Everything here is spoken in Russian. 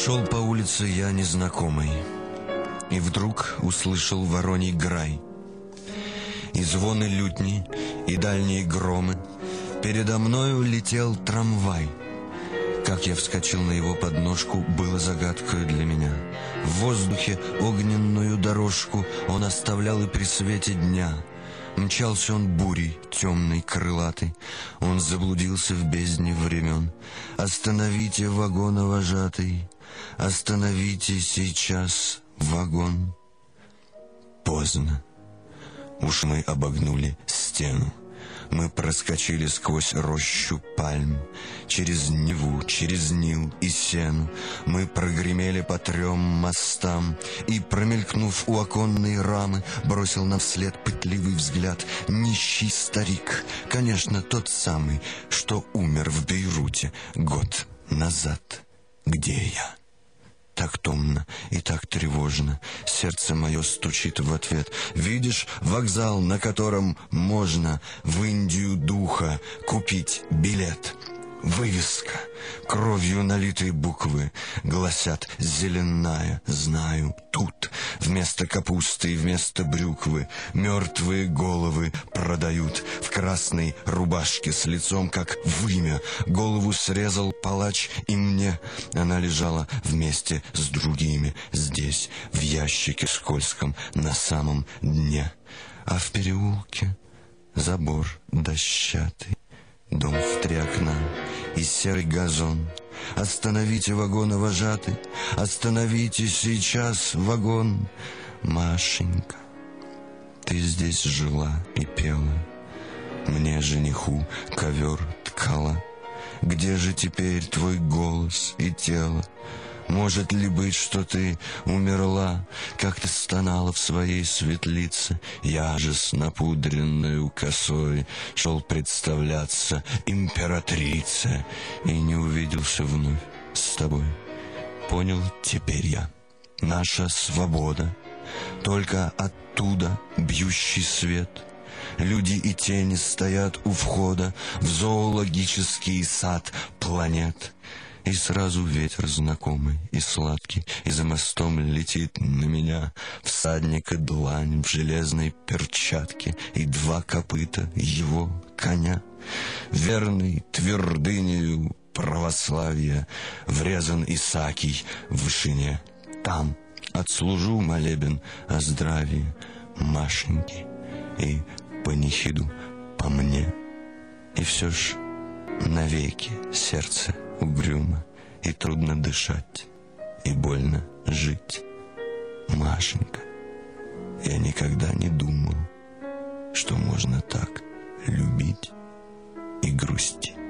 Шел по улице я незнакомый, и вдруг услышал вороний грай. И звоны лютни, и дальние громы. Передо мною летел трамвай. Как я вскочил на его подножку, было загадкою для меня. В воздухе огненную дорожку он оставлял и при свете дня. Мчался он бурей, темный, крылатый. Он заблудился в бездне времен. Остановите, вагоновожатый, остановите сейчас вагон. Поздно. Уж мы обогнули стену. Мы проскочили сквозь рощу пальм, через Неву, через Нил и Сену. Мы прогремели по 3 мостам, и, промелькнув у оконной рамы, бросил нам вслед пытливый взгляд нищий старик, конечно, тот самый, что умер в Бейруте год назад. Где я? Так томно и так тревожно. Сердце мое стучит в ответ. Видишь вокзал, на котором можно в Индию духа купить билет? Вывеска, кровью налитые буквы гласят: зеленая, знаю, тут вместо капусты и вместо брюквы мертвые головы продают. В красной рубашке с лицом как вымя голову срезал палач, и мне она лежала вместе с другими здесь, в ящике скользком на самом дне. А в переулке забор дощатый, дом в 3 окна и серый газон. Остановите, вагоновожатый, остановите сейчас вагон. Машенька, ты здесь жила и пела, мне, жениху, ковер ткала. Где же теперь твой голос и тело? Может ли быть, что ты умерла, как ты стонала в своей светлице? Я же с напудренную косой шел представляться императрице и не увиделся вновь с тобой. Понял теперь я, наша свобода, только оттуда бьющий свет. Люди и тени стоят у входа в зоологический сад планет. И сразу ветер знакомый и сладкий, и за мостом летит на меня всадник и длань в железной перчатке, и 2 копыта его коня. Верный твердынею православия врезан Исаакий в вышине. Там отслужу молебен о здравии Машеньки и панихиду по мне. И все ж навеки сердце угрюмо, и трудно дышать, и больно жить. Машенька, я никогда не думал, что можно так любить и грустить.